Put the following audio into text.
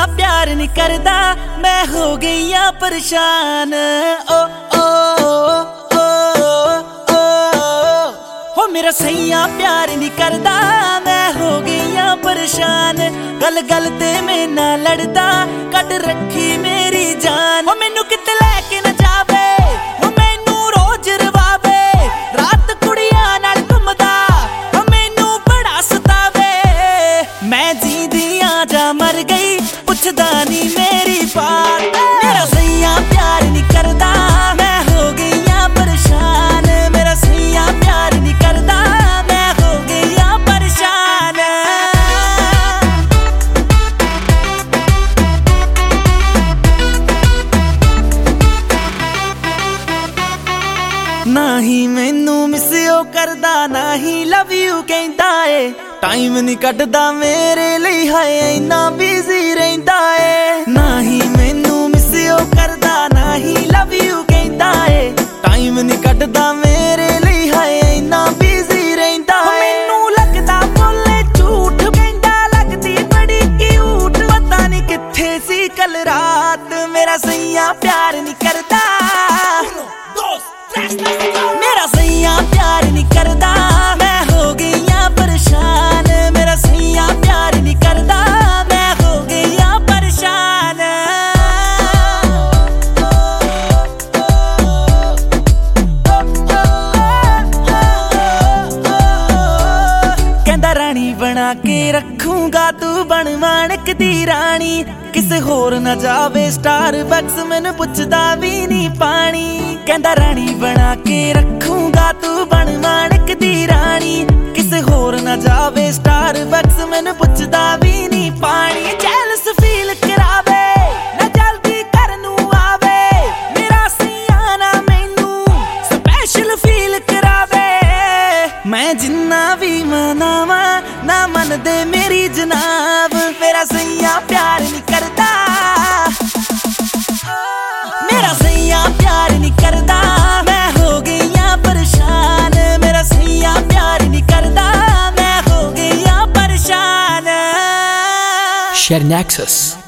प्यार नहीं करदा, मैं हो गई आ परेशान। ओ ओ ओ ओ हो मेरा सैया प्यार नहीं करदा, मैं हो गई आ परेशान। गल गल ते मैं ना लड़दा, कट रखी मेरी जान। हो मैनू किते लैके ना जावे, हो मैनू रोज रवावे, रात कुड़ियां नाल घुमदा, हो मैनू बड़ा सतावे। मैं जींदी आ जा मर गई, पुछदा नहीं मेरी बात। मेरा सैया प्यार नहीं करदा, मैं हो गई आ परेशान। मेरा सैया प्यार नहीं करदा, मैं हो गई आ परेशान। ना ही मैनू मिस करदा, ना ही लव यू कहंदा ए। टाइम नहीं कटदा मेरे लिए, हाय इन्ना बिजी रहिंदा ए। ना ही मैनू मिस करदा, ना ही लव यू कहंदा ए। टाइम नहीं कटदा मेरे लिए, हाय इन्ना बिजी रहिंदा ए। मैनू लगदा बोले झूठ, कहंदा लगदी बड़ी क्यूट। पता नहीं किथे सी कल रात, मेरा सैया प्यार नहीं करदा। मेरा सैया प्यार नहीं करदा, मैं हो गई आ परेशान। मेरा सैया प्यार नहीं करदा, मैं हो गई आ परेशान। कहंदा रानी बना के रखूंगा, तू बन माणक दी रानी। किसे होर ना जावे स्टारबक्स, मैनू पुछदा भी नहीं पानी। कहंदा रानी बना के रखूंगा, तू बन माणक दी रानी। किसे होर ना जावे स्टारबक्स, मैनू पुछदा भी नहीं पानी। जेलस फील करावे ना जल्दी घर नू आवे, मेरा सैया ना मैनू स्पेशल फील करावे। मैं जिन्ना भी मनावा ना मन दे मेरी जनाब, मेरा सैया प्यार नहीं करदा। मेरा सैया प्यार नहीं करदा, मैं हो गई आ परेशान। मेरा सैया प्यार नहीं करदा, मैं हो गई आ परेशान। Share Nexus.